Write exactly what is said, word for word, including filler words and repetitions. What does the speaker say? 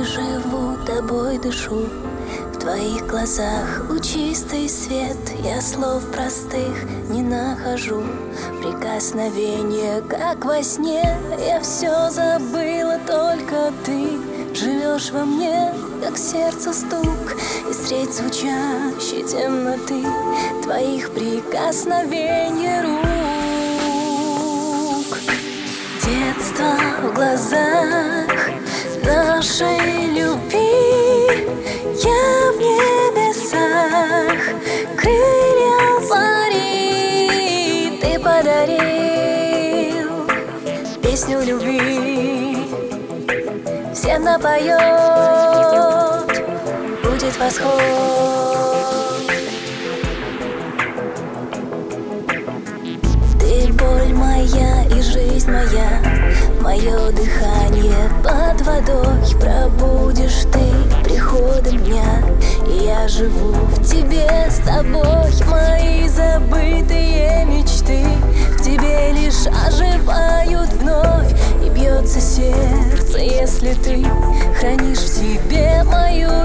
живу, тобой дышу. В твоих глазах лучистый свет, я слов простых не нахожу. Прикосновение, как во сне, я все забыла, только ты живешь во мне, как сердце стук. И средь звучащей темноты твоих прикосновений рук. Детство в глазах нашей любви, я в небесах, крылья зари ты подарил, песню любви всем напоет, будет восход. Ты боль моя и жизнь моя, мое дыхание под водой. Пробудешь ты приходом дня, и я живу в тебе с тобой. Мои забытые мечты в тебе лишь оживают вновь. И бьется сердце, если ты хранишь в себе мою